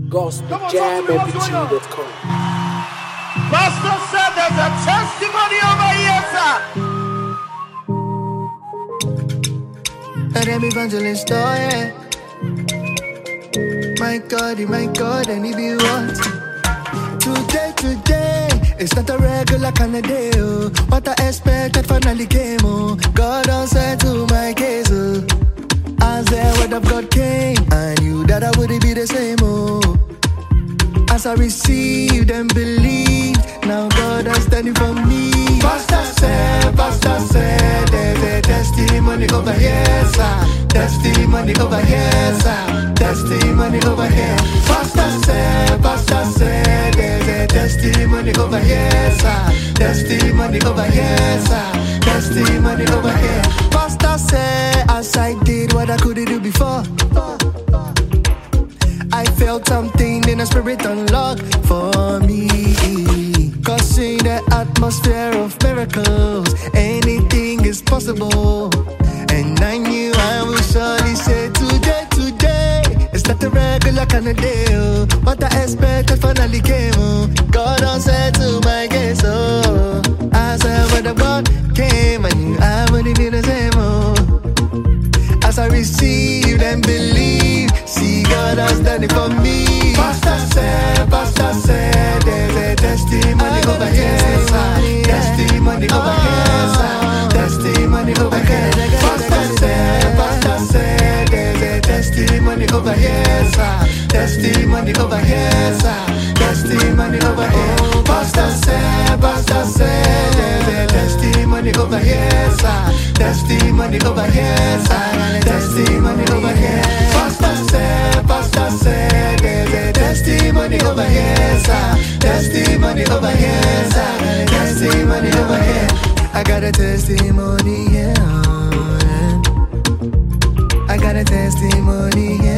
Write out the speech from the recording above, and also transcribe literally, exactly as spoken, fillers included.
gospel jam m p g dot com. Pastor said there's a testimony over here, sir. And I'm evangelist, oh yeah. My God, my God, and if you want today, today, it's not a regular kind of day, oh. What I expected finally came, oh. God answered to my case, oh. As the word of God came, I knew that I wouldn't be the same, oh. As I received and believed, now God has done it for me. Pastor said, Pastor said, there's a testimony over here, sir. Testimony over here, sir. Testimony over here. Pastor said, Pastor said, there's a testimony over here, sir. Testimony over here, sir. Testimony over here. Pastor said, as I did what I couldn't do before, I felt something in the spirit unlocked for me, causing the atmosphere of miracles. Anything is possible, and I knew I would surely say today, today, it's not a regular kind of day, oh. What I expected finally came, oh. God answered to my case, oh. As I word of God came, I knew I wouldn't be the same, oh. As I received and believed, see God has done it for me. Pastor said, Pastor said, there's a testimony over here, sir. Testimony over here, sir. Testimony over here. Pastor said, Pastor said, there's a testimony over here, sir. Testimony over here, sir. Testimony over here. Pastor said, Pastor said, there's a testimony over here, sir. Testimony over here, sir. Testimony over here. Pastor said, Pastor said, there's a testimony over here, sir. Testimony over here, sir. Testimony over here. I got a testimony here. I got a testimony here.